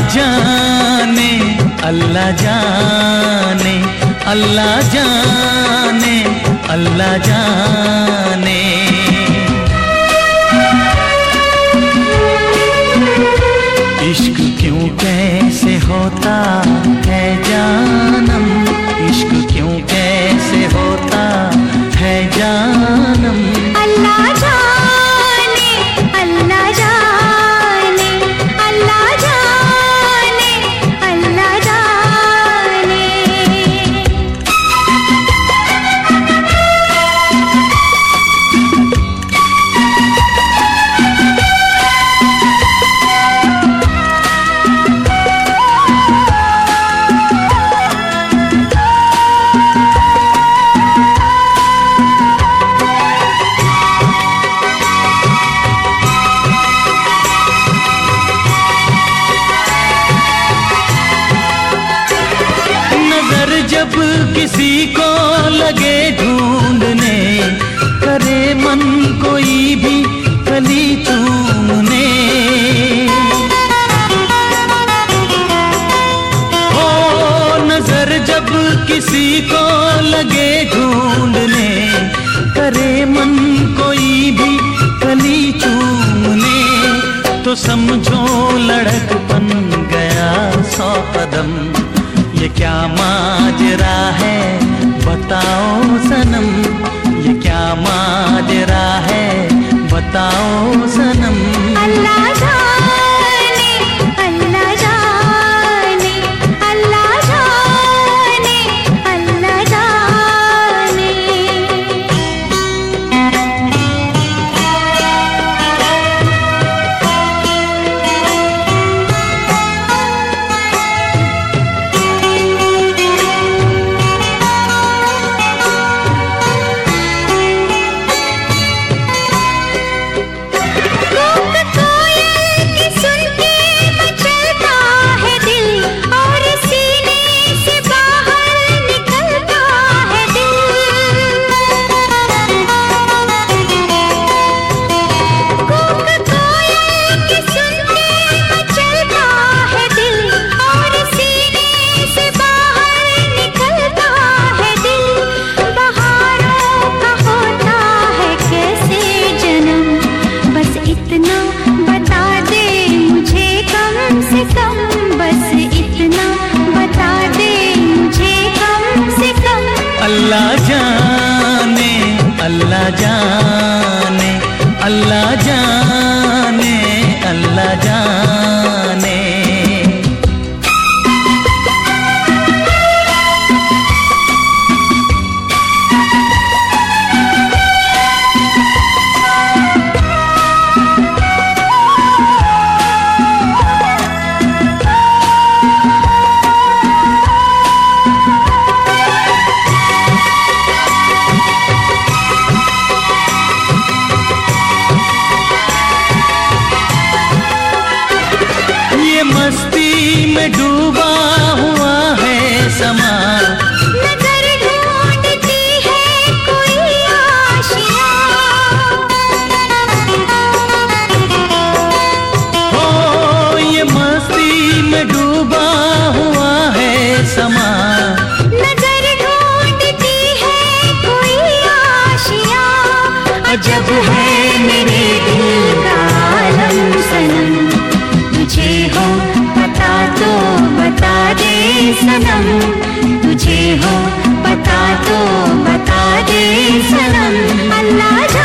जाने, अल्लाह जाने, अल्लाह जाने, अल्लाह जाने। इश्क क्यों कैसे होता है जानम, इश्क क्यों कैसे होता है जानम। अल्लाह जाने, अल्लाह जाने, अल्लाह जाने, अल्लाह जाने। जब किसी को लगे ढूंढने, करे मन कोई भी कली चूमने। ओ नजर जब किसी को लगे ढूंढने, करे मन कोई भी कली चूमने। तो समझो लड़कपन गया 100 कदम। ये क्या माजरा है बताओ सनम, ये क्या माजरा है बताओ सनम। अल्लाह जाने, अल्लाह जाने, अल्लाह जाने, अल्लाह जाने। अल्लाह जाने, अल्लाह जाने, अल्लाह जाने, अल्लाह जाने। मस्ती में डूबा हुआ है समा, नजर ढूंढती है कोई आशिया। हो ये मस्ती में डूबा हुआ है समा, नजर ढूंढती है कोई आशिया। अजब है मेरे दिल का आलम सनम, तुझे हो पता तो बता दे सनम, तुझे हो पता तो बता दे सनम। अल्लाह